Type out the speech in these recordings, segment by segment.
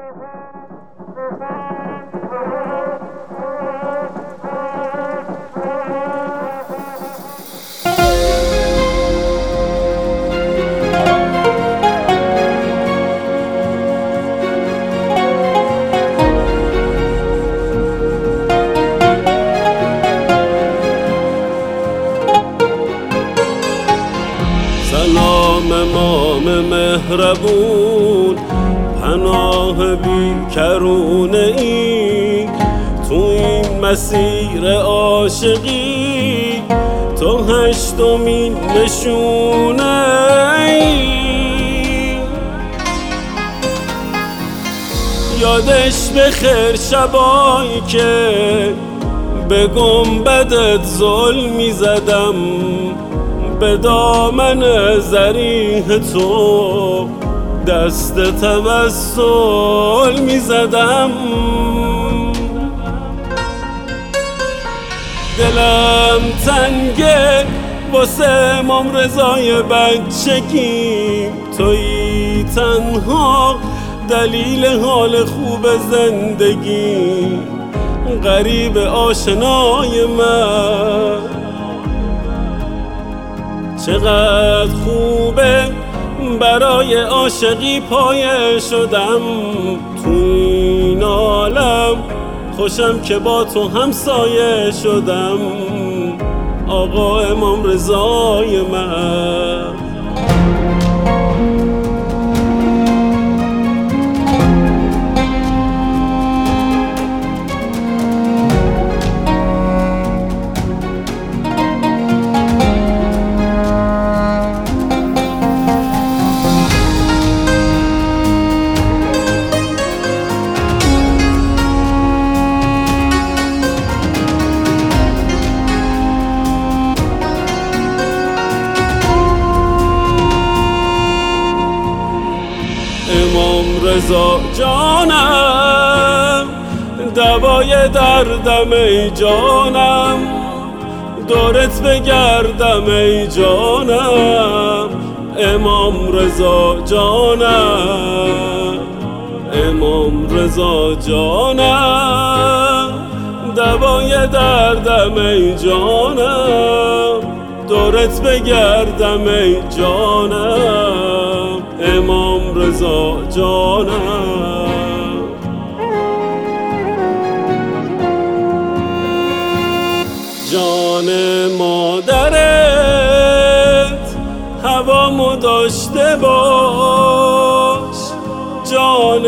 سلام امام مهربون، پناه بیکرونه ای تو این مسیر عاشقی، تو هشتمین نشونه ای. یادش بخیر شبایی که به گنبدت ظلمی زدم، به دامن زریح تو دست توسل می زدم. دلم تنگه واسه امام رضای بچگی، تویی تنها دلیل حال خوب زندگی، غریب آشنای من. چقدر خوبه برای عاشقی پایه شدم تو این عالم، خوشم که با تو همسایه شدم آقا امام رضای من. امام رضا جانم، دوای دردم ای جانم، دورت بگردم ای جانم. امام رضا جانم، امام رضا جانم، دوای دردم ای جانم، دورت بگردم ای جانم. امام رضا جانم. جان مادرت هوامو داشته باش، جان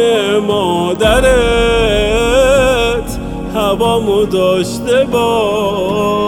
مادرت هوامو داشته باش.